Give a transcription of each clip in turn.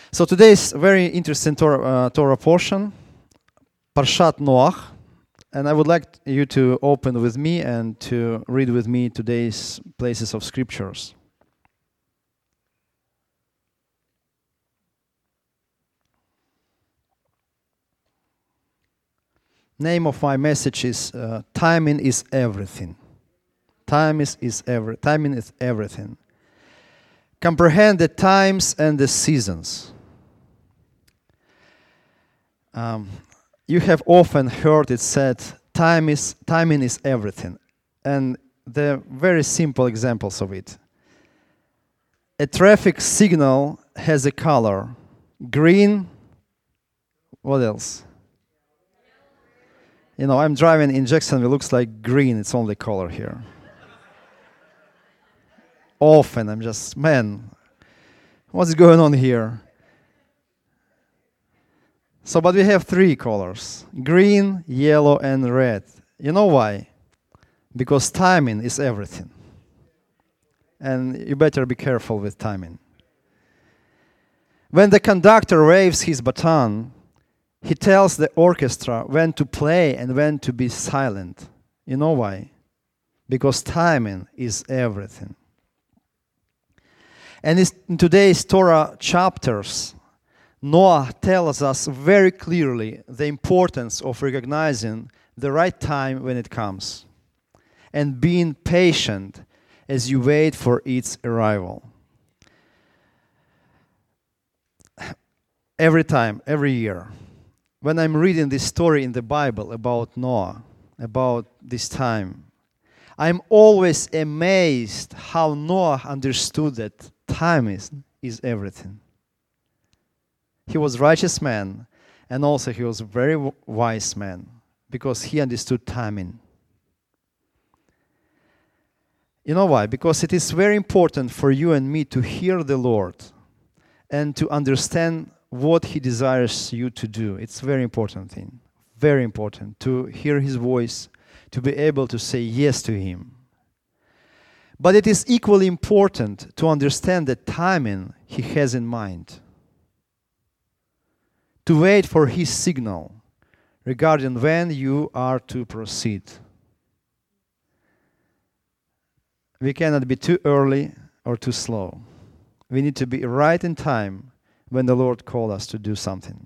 So today's very interesting Torah portion, Parshat Noach, and I would like you to open with me and to read with me today's places of scriptures. Name of my message is Timing is Everything. Timing is everything. Comprehend the times and the seasons. You have often heard it said, timing is everything. And there are very simple examples of it. A traffic signal has a color. Green, what else? You know, I'm driving in Jacksonville, it looks like green, it's only color here. Often I'm just, man, what's going on here? So, but we have three colors, green, yellow, and red. You know why? Because timing is everything. And you better be careful with timing. When the conductor waves his baton, he tells the orchestra when to play and when to be silent. You know why? Because timing is everything. And in today's Torah chapters, Noah tells us very clearly the importance of recognizing the right time when it comes and being patient as you wait for its arrival. Every time, every year, when I'm reading this story in the Bible about Noah, about this time, I'm always amazed how Noah understood that time is everything. He was a righteous man, and also he was a very wise man, because he understood timing. You know why? Because it is very important for you and me to hear the Lord and to understand what He desires you to do. It's a very important thing. Very important to hear His voice, to be able to say yes to Him. But it is equally important to understand the timing He has in mind. To wait for His signal regarding when you are to proceed. We cannot be too early or too slow. We need to be right in time when the Lord called us to do something.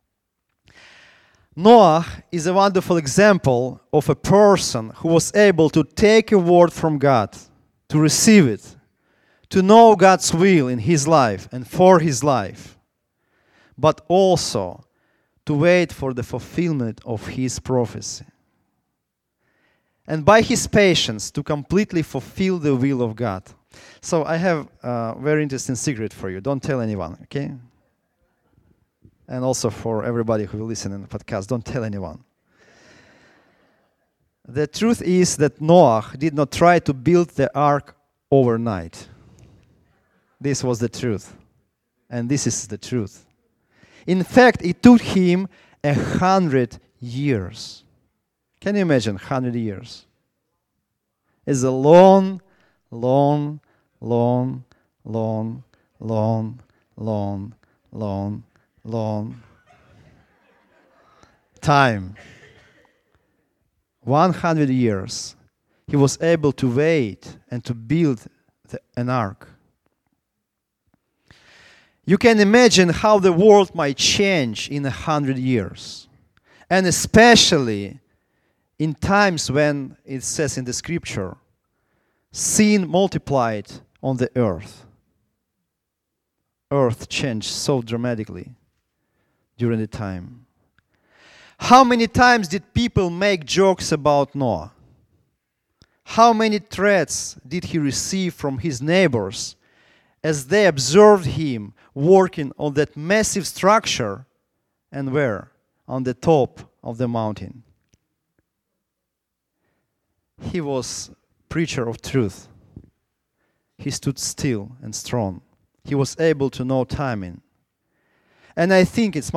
Noah is a wonderful example of a person who was able to take a word from God, to receive it, to know God's will in his life and for his life, but also to wait for the fulfillment of his prophecy. And by his patience, to completely fulfill the will of God. So I have a very interesting secret for you. Don't tell anyone, okay? And also for everybody who will listen in the podcast, don't tell anyone. The truth is that Noah did not try to build the ark overnight. This was the truth. And this is the truth. In fact, it took him 100 years. Can you imagine 100 years? It's a long, long, long, long, long, long, long, long time. 100 years. He was able to wait and to build an ark. You can imagine how the world might change in 100 years. And especially in times when it says in the scripture, sin multiplied on the earth. Earth changed so dramatically during the time. How many times did people make jokes about Noah? How many threats did he receive from his neighbors as they observed him working on that massive structure, and where? On the top of the mountain. He was preacher of truth. He stood still and strong. He was able to know timing. And I think I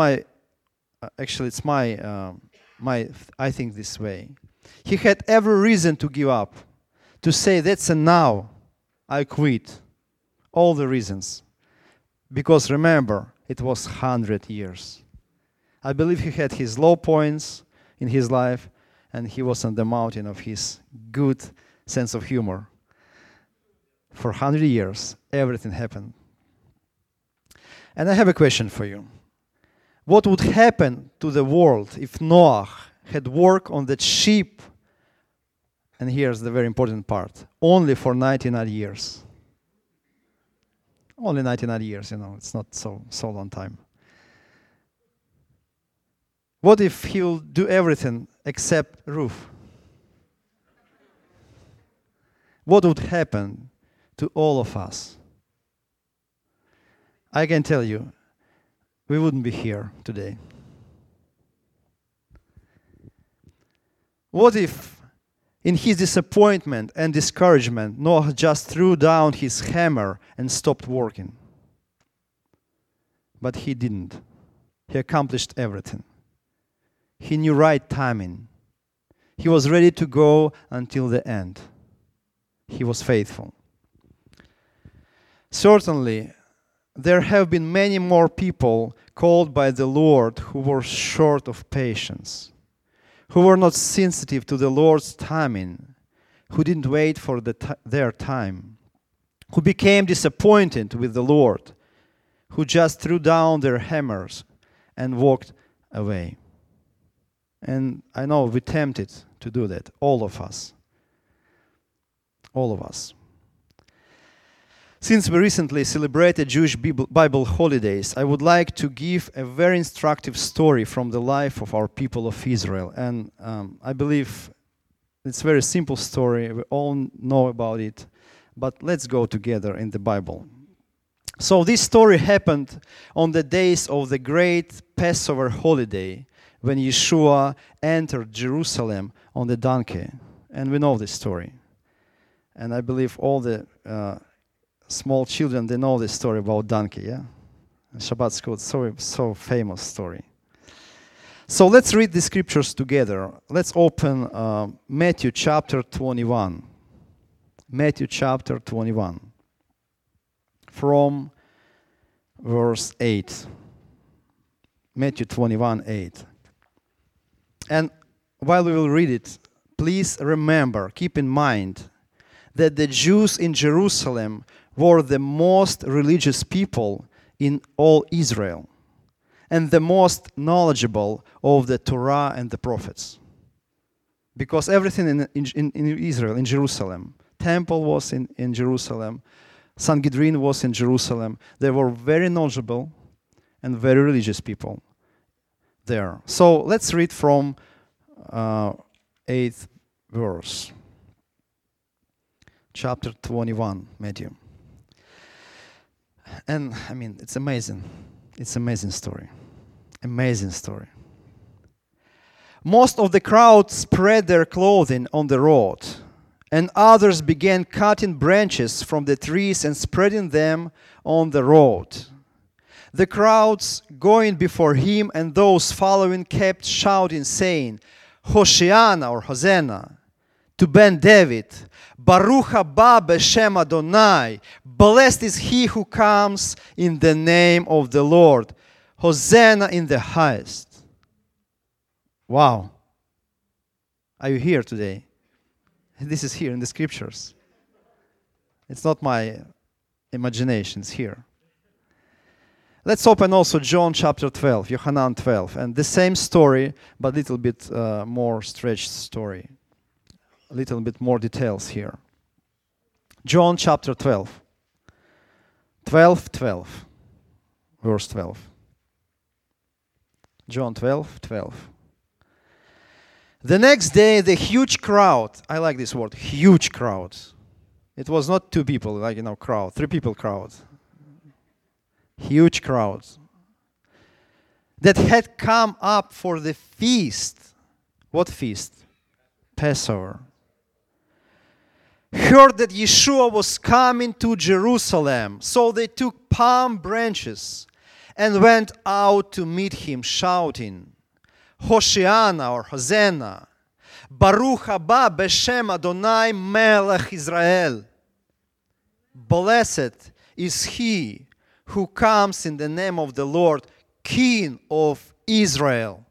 think this way. He had every reason to give up, to say, that's a now, I quit. All the reasons. Because remember, it was 100 years. I believe he had his low points in his life, and he was on the mountain of his good sense of humor. For 100 years, everything happened. And I have a question for you. What would happen to the world if Noah had worked on that ship, and here's the very important part, only for 99 years? Only 99 years, it's not so long time. What if he'll do everything except roof? What would happen to all of us? I can tell you, we wouldn't be here today. What if, in his disappointment and discouragement, Noah just threw down his hammer and stopped working? But he didn't. He accomplished everything. He knew right timing. He was ready to go until the end. He was faithful. Certainly, there have been many more people called by the Lord who were short of patience, who were not sensitive to the Lord's timing, who didn't wait for their time, who became disappointed with the Lord, who just threw down their hammers and walked away. And I know we're tempted to do that, all of us. All of us. Since we recently celebrated Jewish Bible holidays, I would like to give a very instructive story from the life of our people of Israel. And I believe it's a very simple story. We all know about it. But let's go together in the Bible. So this story happened on the days of the great Passover holiday, when Yeshua entered Jerusalem on the donkey. And we know this story. And I believe all the small children, they know this story about donkey, yeah? Shabbat school, so famous story. So let's read the scriptures together. Let's open Matthew chapter 21. Matthew chapter 21. From verse 8. Matthew 21, 8. And while we will read it, please remember, keep in mind, that the Jews in Jerusalem were the most religious people in all Israel and the most knowledgeable of the Torah and the prophets. Because everything in Israel, in Jerusalem, temple was in Jerusalem, Sanhedrin was in Jerusalem. They were very knowledgeable and very religious people there. So let's read from 8th verse. Chapter 21, Matthew. And I mean, it's amazing. It's an amazing story. Amazing story. Most of the crowd spread their clothing on the road, and others began cutting branches from the trees and spreading them on the road. The crowds going before him and those following kept shouting, saying, Hoshiana or Hosanna to Ben David, Baruch haba b'shem Adonai, blessed is he who comes in the name of the Lord, Hosanna in the highest. Wow. Are you here today? This is here in the scriptures. It's not my imagination, it's here. Let's open also John chapter 12, Yohanan 12, and the same story, but a little bit more stretched story. A little bit more details here. John chapter 12. 12, verse 12. John 12. The next day, the huge crowd, I like this word, huge crowd. It was not two people, crowd, 3 people crowd. Huge crowd that had come up for the feast. What feast? Passover. Heard that Yeshua was coming to Jerusalem. So they took palm branches and went out to meet him, shouting, Hoshiana or Hosanna, Baruch haba b'shem Adonai melech Israel. Blessed is he who comes in the name of the Lord, King of Israel.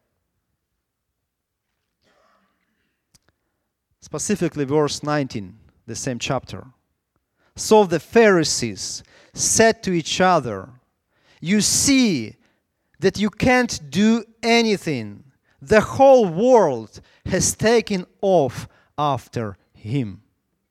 Specifically verse 19, the same chapter. So the Pharisees said to each other, "You see that you can't do anything. The whole world has taken off after him."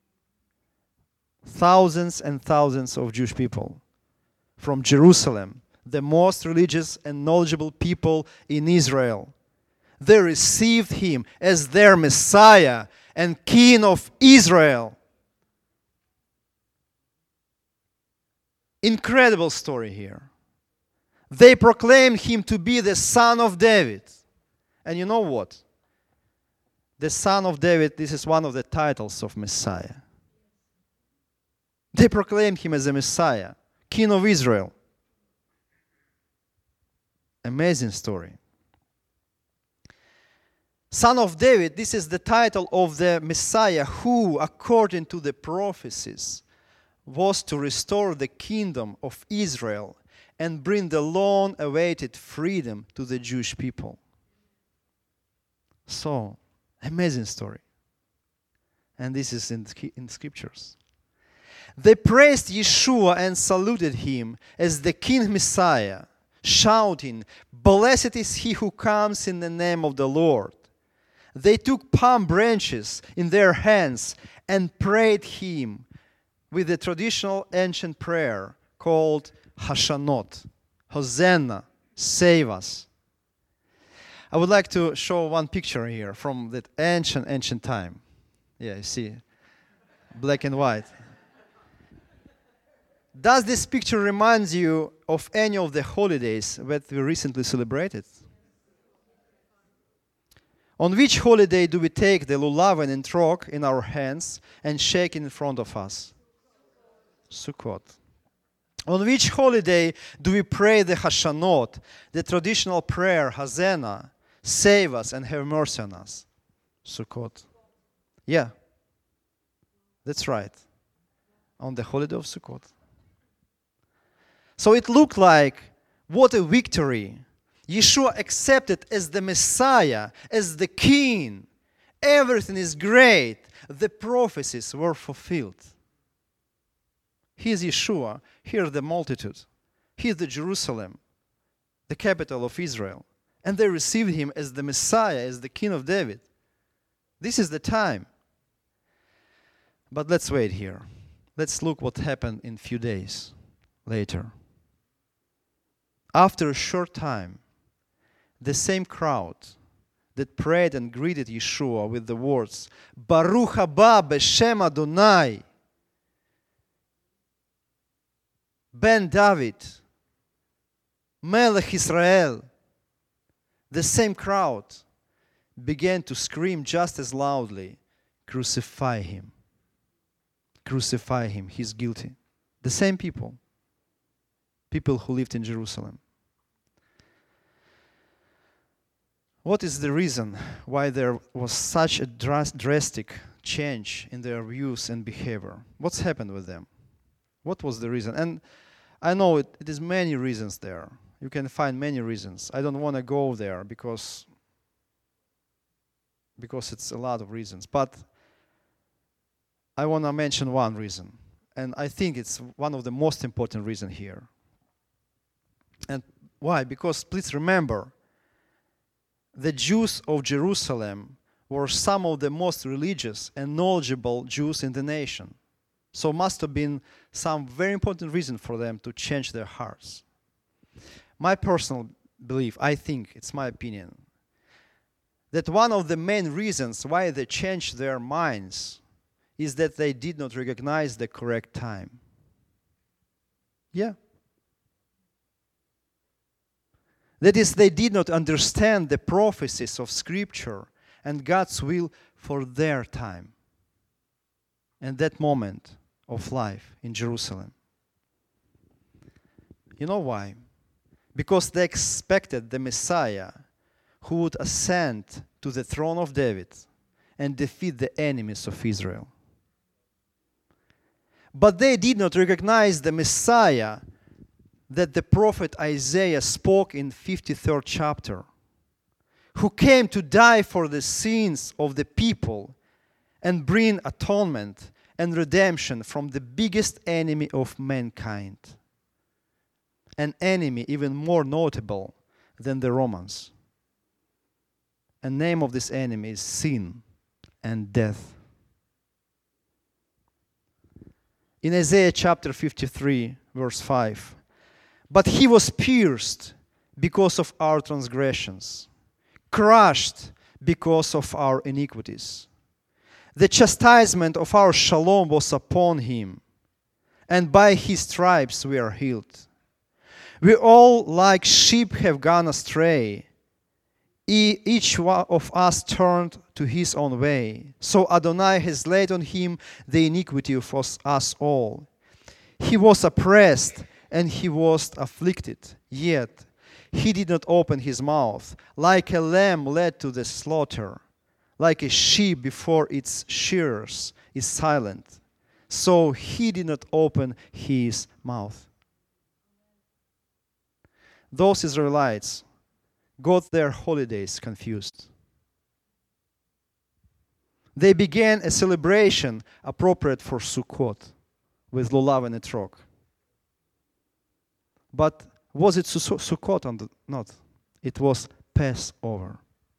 Thousands and thousands of Jewish people from Jerusalem, the most religious and knowledgeable people in Israel, they received him as their Messiah and King of Israel. Incredible story here. They proclaimed him to be the Son of David. And you know what? The Son of David, this is one of the titles of Messiah. They proclaimed him as a Messiah, King of Israel. Amazing story. Son of David, this is the title of the Messiah who, according to the prophecies, was to restore the kingdom of Israel and bring the long-awaited freedom to the Jewish people. So, amazing story. And this is in scriptures. They praised Yeshua and saluted him as the King Messiah, shouting, "Blessed is he who comes in the name of the Lord." They took palm branches in their hands and prayed him with the traditional ancient prayer called Hashanot. Hosanna, save us. I would like to show one picture here from that ancient time. Yeah, you see, black and white. Does this picture remind you of any of the holidays that we recently celebrated? On which holiday do we take the lulav and etrog in our hands and shake in front of us? Sukkot. On which holiday do we pray the Hashanot, the traditional prayer, Hosanna, save us and have mercy on us? Sukkot. Yeah, that's right. On the holiday of Sukkot. So it looked like, what a victory. Yeshua accepted as the Messiah, as the King. Everything is great. The prophecies were fulfilled. He is Yeshua. Here the multitude. He is the Jerusalem, the capital of Israel. And they received him as the Messiah, as the King of David. This is the time. But let's wait here. Let's look what happened in a few days later. After a short time, the same crowd that prayed and greeted Yeshua with the words, "Baruch haba b'shem Adonai, Ben David, Melech Israel," the same crowd began to scream just as loudly, "Crucify him. Crucify him. He's guilty." The same people who lived in Jerusalem. What is the reason why there was such a drastic change in their views and behavior? What's happened with them? What was the reason? And I know it is many reasons there. You can find many reasons. I don't want to go there because it's a lot of reasons. But I want to mention one reason. And I think it's one of the most important reasons here. And why? Because please remember, the Jews of Jerusalem were some of the most religious and knowledgeable Jews in the nation. So must have been some very important reason for them to change their hearts. My personal belief, I think, it's my opinion, that one of the main reasons why they changed their minds is that they did not recognize the correct time. Yeah. That is, they did not understand the prophecies of Scripture and God's will for their time and that moment of life in Jerusalem. You know why? Because they expected the Messiah who would ascend to the throne of David and defeat the enemies of Israel. But they did not recognize the Messiah that the prophet Isaiah spoke in 53rd chapter, who came to die for the sins of the people and bring atonement and redemption from the biggest enemy of mankind, an enemy even more notable than the Romans. And the name of this enemy is sin and death. In Isaiah chapter 53, verse 5, but he was pierced because of our transgressions, crushed because of our iniquities. The chastisement of our shalom was upon him, and by his stripes we are healed. We all like sheep have gone astray. Each one of us turned to his own way. So Adonai has laid on him the iniquity of us all. He was oppressed and he was afflicted, yet he did not open his mouth. Like a lamb led to the slaughter, like a sheep before its shearers is silent, so he did not open his mouth. Those Israelites got their holidays confused. They began a celebration appropriate for Sukkot with lulav and etrog. But was it Sukkot or not? It was Passover.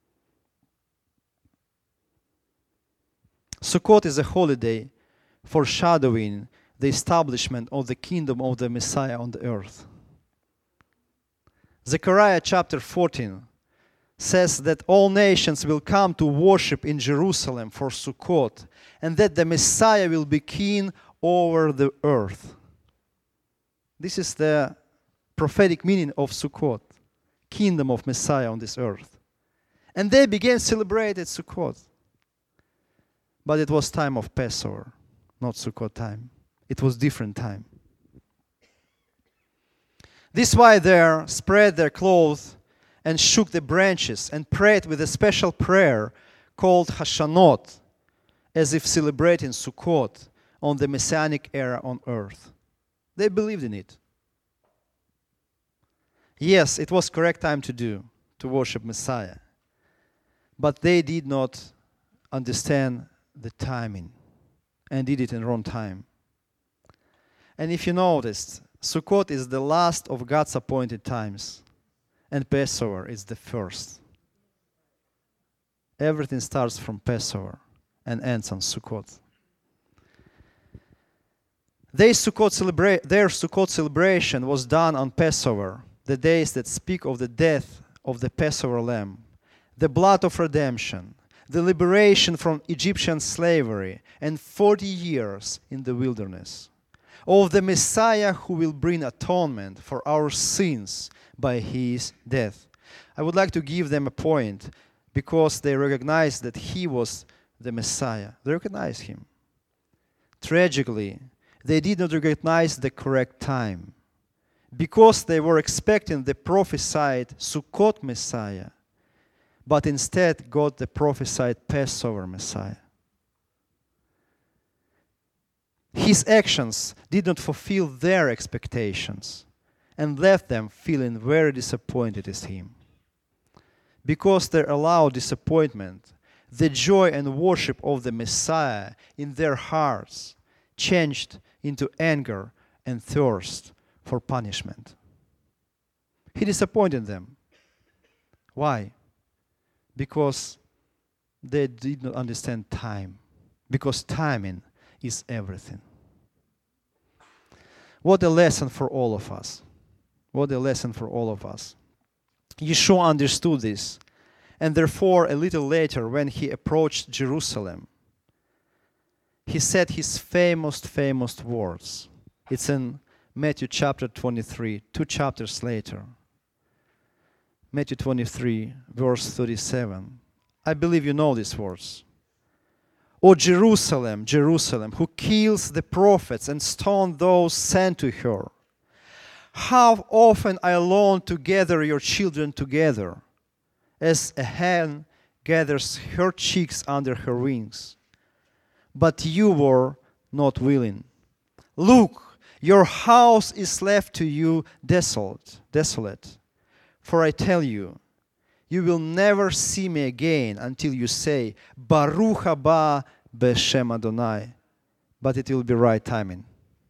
Sukkot is a holiday foreshadowing the establishment of the kingdom of the Messiah on the earth. Zechariah chapter 14 says that all nations will come to worship in Jerusalem for Sukkot, and that the Messiah will be king over the earth. This is the prophetic meaning of Sukkot, kingdom of Messiah on this earth. And they began celebrating Sukkot. But it was time of Passover, not Sukkot time. It was different time. This is why they spread their clothes and shook the branches and prayed with a special prayer called Hashanot, as if celebrating Sukkot on the Messianic era on earth. They believed in it. Yes, it was correct time to worship Messiah. But they did not understand the timing and did it in wrong time. And if you noticed, Sukkot is the last of God's appointed times, and Passover is the first. Everything starts from Passover and ends on Sukkot. Their Sukkot celebration was done on Passover, the days that speak of the death of the Passover lamb, the blood of redemption, the liberation from Egyptian slavery, and 40 years in the wilderness, of the Messiah who will bring atonement for our sins by his death. I would like to give them a point because they recognized that he was the Messiah. They recognized him. Tragically, they did not recognize the correct time because they were expecting the prophesied Sukkot Messiah, but instead got the prophesied Passover Messiah. His actions did not fulfill their expectations and left them feeling very disappointed in him. Because they allowed disappointment, the joy and worship of the Messiah in their hearts changed into anger and thirst for punishment. He disappointed them. Why? Because they did not understand time. Because timing is everything. What a lesson for all of us. What a lesson for all of us. Yeshua understood this, and therefore a little later when he approached Jerusalem, he said his famous words. It's in Matthew chapter 23, 2 chapters later. Matthew 23, verse 37. I believe you know these words. O Jerusalem, Jerusalem, who kills the prophets and stones those sent to her. How often I long to gather your children together, as a hen gathers her chicks under her wings. But you were not willing. Look, Your house is left to you desolate. For I tell you, you will never see me again until you say, Baruch haba b'Shem Adonai. But it will be right timing.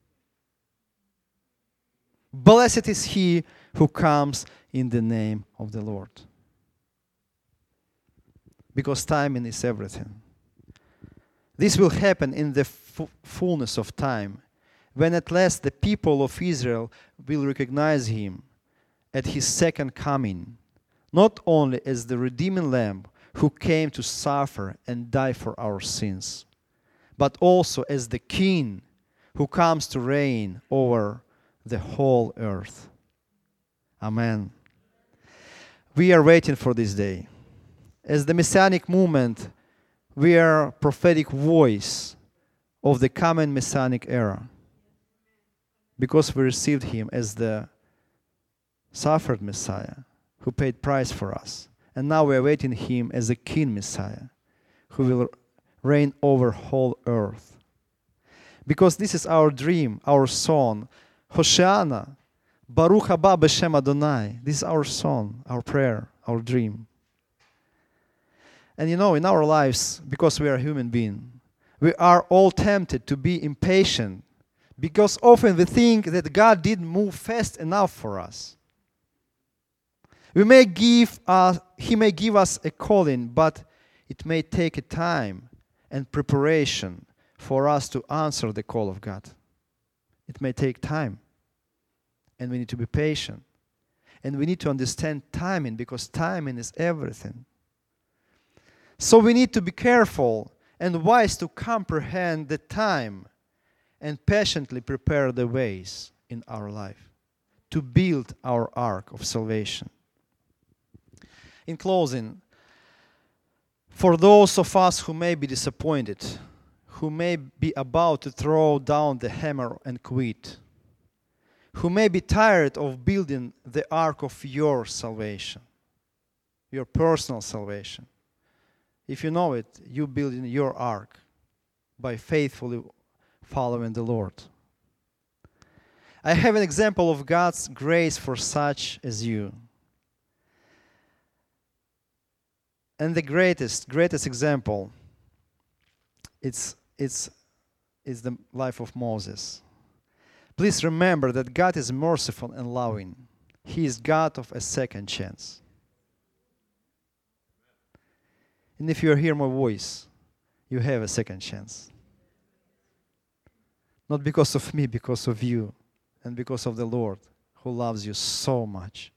Blessed is he who comes in the name of the Lord. Because timing is everything. This will happen in the fullness of time, when at last the people of Israel will recognize him at his second coming, not only as the redeeming Lamb who came to suffer and die for our sins, but also as the King who comes to reign over the whole earth. Amen. We are waiting for this day. As the Messianic movement, we are a prophetic voice of the coming Messianic era, because we received him as the suffered Messiah who paid price for us. And now we are waiting him as a King Messiah who will reign over whole earth. Because this is our dream, our song, Hosheana, Baruch haba b'Shem Adonai. This is our song, our prayer, our dream. And in our lives, because we are human beings, we are all tempted to be impatient, because often we think that God didn't move fast enough for us. He may give us a calling, but it may take a time and preparation for us to answer the call of God. It may take time. And we need to be patient. And we need to understand timing, because timing is everything. So we need to be careful and wise to comprehend the time and patiently prepare the ways in our life to build our ark of salvation. In closing, for those of us who may be disappointed, who may be about to throw down the hammer and quit, who may be tired of building the ark of your salvation, your personal salvation. If you know it, you build in your ark by faithfully following the Lord. I have an example of God's grace for such as you. And the greatest example, it's the life of Moses. Please remember that God is merciful and loving. He is God of a second chance. And if you hear my voice, you have a second chance. Not because of me, because of you, and because of the Lord who loves you so much.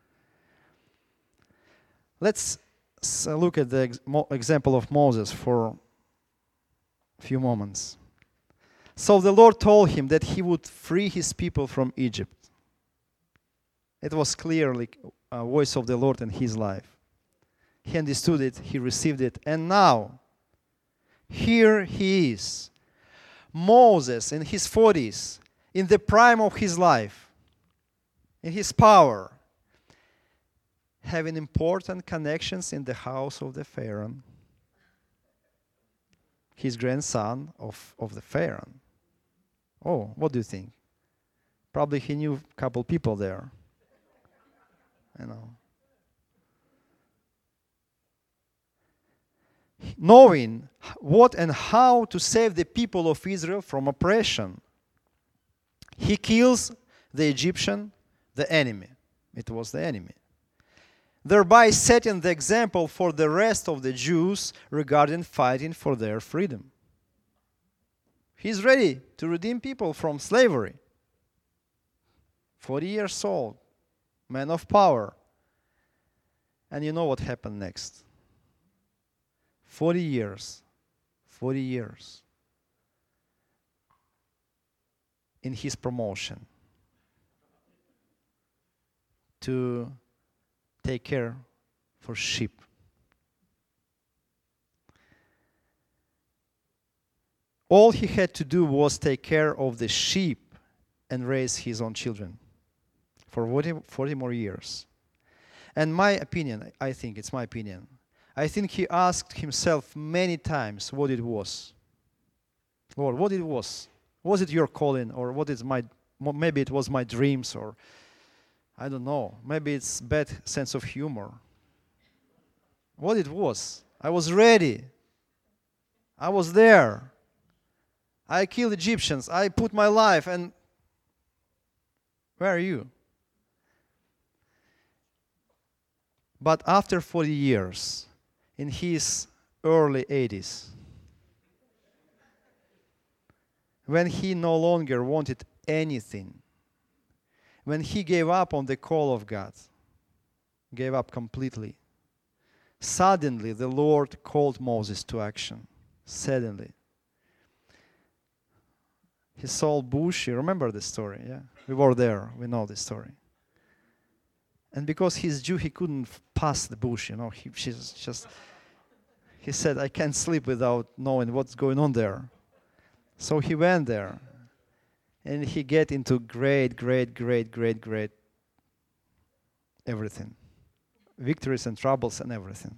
Let's look at the example of Moses for a few moments. So the Lord told him that he would free his people from Egypt. It was clearly a voice of the Lord in his life. He understood it, he received it, and now, here he is. Moses in his 40s, in the prime of his life, in his power, having important connections in the house of the Pharaoh, his grandson of the Pharaoh. Oh, what do you think? Probably he knew a couple people there. Knowing what and how to save the people of Israel from oppression. He kills the Egyptian, the enemy. It was the enemy. Thereby setting the example for the rest of the Jews regarding fighting for their freedom. He's ready to redeem people from slavery. 40 years old, man of power. And you know what happened next. 40 years in his promotion to take care for sheep. All he had to do was take care of the sheep and raise his own children for 40 more years. And my opinion, I think it's my opinion, I think he asked himself many times what it was. Lord, what it was. Was it your calling, or what is my maybe it was my dreams, or I don't know. Maybe it's bad sense of humor. What it was, I was ready. I was there. I killed Egyptians. I put my life, and where are you? But after 40 years, in his early 80s, when he no longer wanted anything, when he gave up on the call of God, gave up completely, suddenly the Lord called Moses to action. Suddenly. He saw bush. You remember the story, yeah? We were there. We know the story. And because he's Jew, he couldn't pass the bush, you know. He said, I can't sleep without knowing what's going on there. So he went there. And he get into great everything. Victories and troubles and everything.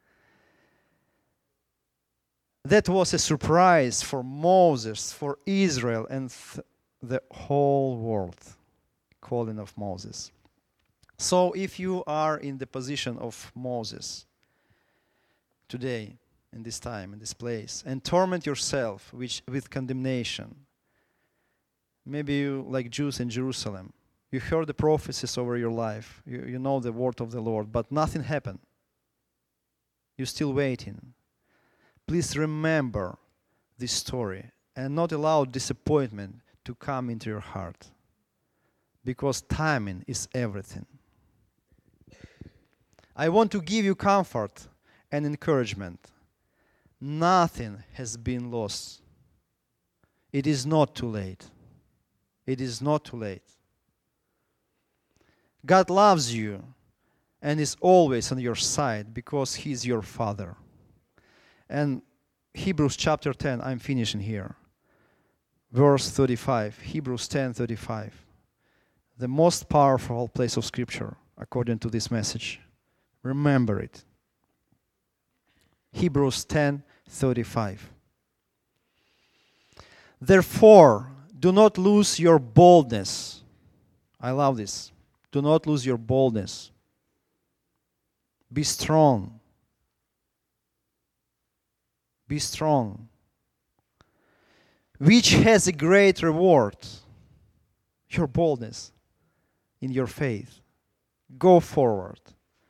That was a surprise for Moses, for Israel, and the whole world. Calling of Moses. So if you are in the position of Moses today, in this time, in this place, and torment yourself with condemnation, maybe you, like Jews in Jerusalem, you heard the prophecies over your life, you know the word of the Lord, but nothing happened. You're still waiting. Please remember this story and not allow disappointment to come into your heart, because timing is everything. I want to give you comfort and encouragement. Nothing has been lost. It is not too late. It is not too late. God loves you and is always on your side because He is your Father. And Hebrews chapter 10, I'm finishing here. Verse 35, Hebrews 10:35. The most powerful place of Scripture according to this message. Remember it. Hebrews 10:35. Therefore, do not lose your boldness. I love this. Do not lose your boldness. Be strong. Be strong. Which has a great reward. Your boldness in your faith. Go forward.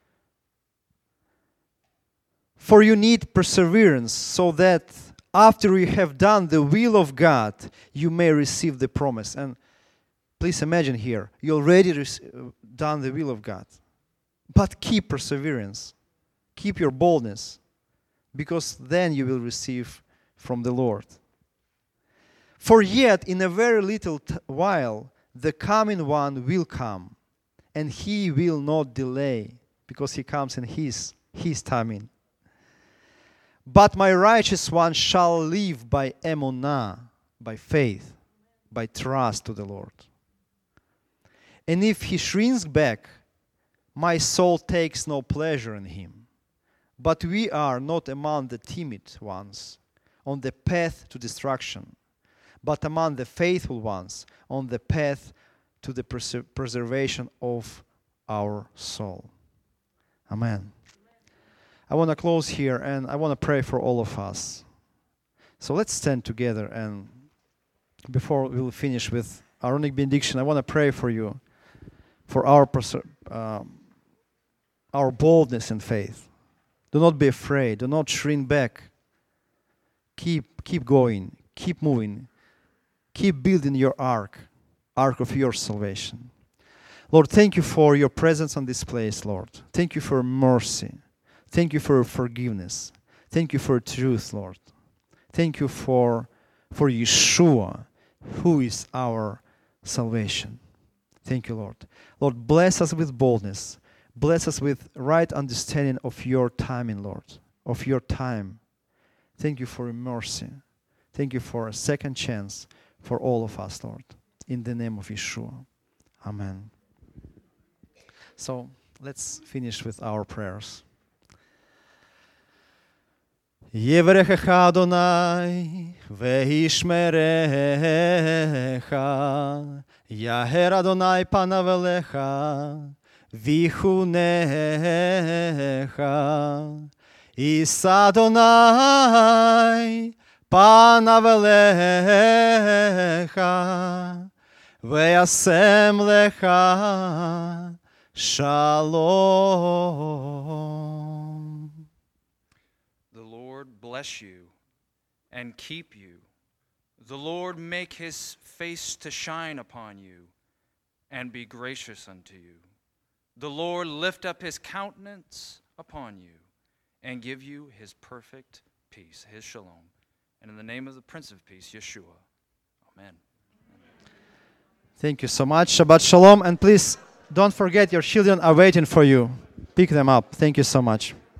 For you need perseverance, so that after you have done the will of God, you may receive the promise. And please imagine here, you already done the will of God. But keep perseverance. Keep your boldness, because then you will receive from the Lord. For yet in a very little while the coming one will come, and He will not delay, because He comes in His timing. But my righteous one shall live by emunah, by faith, by trust to the Lord. And if he shrinks back, my soul takes no pleasure in him. But we are not among the timid ones on the path to destruction, but among the faithful ones on the path to the preservation of our soul. Amen. I want to close here, and I want to pray for all of us. So let's stand together, and before we'll finish with Aaronic benediction, I want to pray for you, for our boldness and faith. Do not be afraid. Do not shrink back. Keep going. Keep moving. Keep building your ark of your salvation. Lord, thank you for your presence on this place, Lord. Thank you for mercy. Thank you for forgiveness. Thank you for truth, Lord. Thank you for Yeshua, who is our salvation. Thank you, Lord. Lord, bless us with boldness. Bless us with right understanding of your timing, Lord, of your time. Thank you for your mercy. Thank you for a second chance for all of us, Lord. In the name of Yeshua. Amen. So let's finish with our prayers. יברכך אדוני וישמרך, Yaher Adonai panav elecha, vichunecha. Isa Adonai panav elecha, ve'asem lecha shalom. The Lord bless you and keep you. The Lord make his face to shine upon you and be gracious unto you. The Lord lift up his countenance upon you and give you his perfect peace, his shalom. And in the name of the Prince of Peace, Yeshua. Amen. Thank you so much. Shabbat Shalom. And please don't forget, your children are waiting for you. Pick them up. Thank you so much.